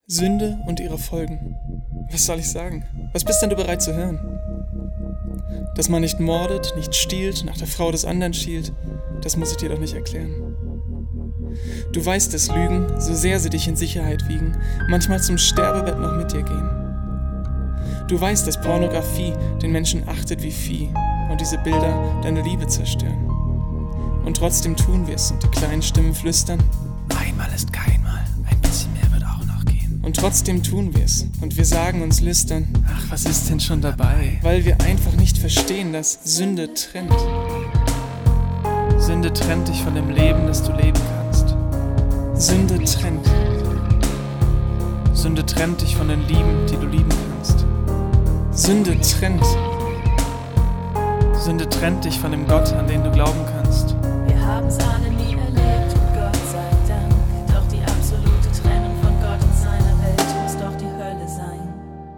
Sünde und ihre Folgen. Was soll ich sagen? Was bist denn du bereit zu hören? Dass man nicht mordet, nicht stiehlt, nach der Frau des anderen schielt, das muss ich dir doch nicht erklären. Du weißt, dass Lügen, so sehr sie dich in Sicherheit wiegen, manchmal zum Sterbebett noch mit dir gehen. Du weißt, dass Pornografie den Menschen achtet wie Vieh und diese Bilder deine Liebe zerstören. Und trotzdem tun wir es und die kleinen Stimmen flüstern: Einmal ist kein Mal, ein bisschen mehr wird auch noch gehen. Und trotzdem tun wir es und wir sagen uns lüstern: Ach, was ist denn schon dabei? Weil wir einfach nicht verstehen, dass Sünde trennt. Sünde trennt dich von dem Leben, das du leben kannst. Sünde trennt. Sünde trennt dich von den Lieben, die du lieben kannst. Sünde trennt. Sünde trennt dich von dem Gott, an den du glauben kannst. Wir haben's alle nie erlebt, Gott sei Dank. Doch die absolute Trennung von Gott und seiner Welt muss doch die Hölle sein.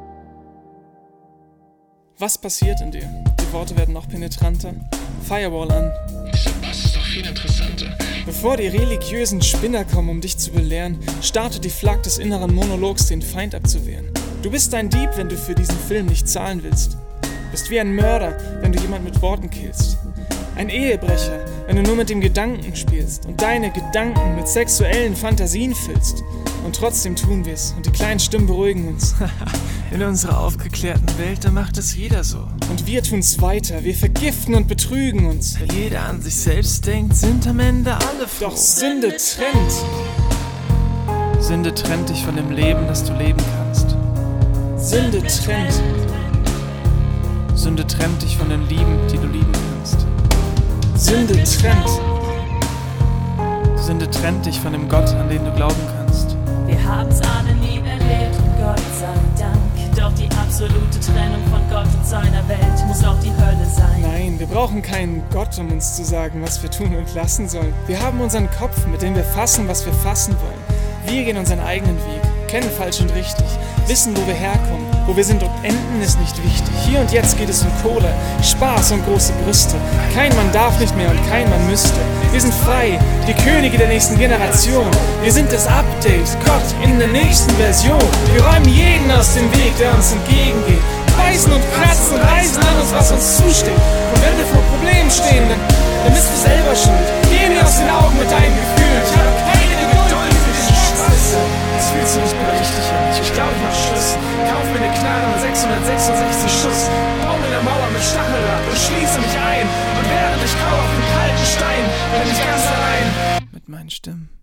Was passiert in dir? Die Worte werden noch penetranter. Firewall an. Dieser Bass ist doch viel interessanter. Bevor die religiösen Spinner kommen, um dich zu belehren, startet die Flak des inneren Monologs, den Feind abzuwehren. Du bist ein Dieb, wenn du für diesen Film nicht zahlen willst. Bist wie ein Mörder, wenn du jemand mit Worten killst. Ein Ehebrecher, wenn du nur mit dem Gedanken spielst und deine Gedanken mit sexuellen Fantasien füllst. Und trotzdem tun wir's und die kleinen Stimmen beruhigen uns. In unserer aufgeklärten Welt, da macht es jeder so. Und wir tun's weiter, wir vergiften und betrügen uns. Weil jeder an sich selbst denkt, sind am Ende alle froh. Doch Sünde trennt. Sünde trennt dich von dem Leben, das du leben kannst. Sünde trennt. Sünde trennt dich von den Lieben, die du lieben kannst. Sünde trennt. Sünde trennt dich von dem Gott, an den du glauben kannst. Wir haben's alle nie erlebt, Gott sei Dank. Doch die absolute Trennung von Gott und seiner Welt muss auch die Hölle sein. Nein, wir brauchen keinen Gott, um uns zu sagen, was wir tun und lassen sollen. Wir haben unseren Kopf, mit dem wir fassen, was wir fassen wollen. Wir gehen unseren eigenen Weg, kennen falsch und richtig, wissen, wo wir herkommen, wo wir sind und enden ist nicht wichtig. Hier und jetzt geht es um Kohle, Spaß und große Brüste. Kein Mann darf nicht mehr und kein Mann müsste. Wir sind frei, die Könige der nächsten Generation. Wir sind das Update, Gott in der nächsten Version. Wir räumen jeden aus dem Weg, der uns entgegengeht. Beißen und kratzen, reißen an uns, was uns zusteht. Und wenn wir vor Problemen stehen, dann bist du selber schuld. Geh mir aus den Augen mit deinen Gefühlen. Ich habe keine Geduld für diesen Scheiße. Das fühlt sich nicht mehr richtig an. Ich glaube, ich mach Schluss. Kauf mir eine Knarre mit 666 Schuss. Bau mir eine Mauer mit Stacheldraht und schließe mich ein. Und während ich kaufe auf den kalten Stein, bin ich ganz allein. Mit meinen Stimmen.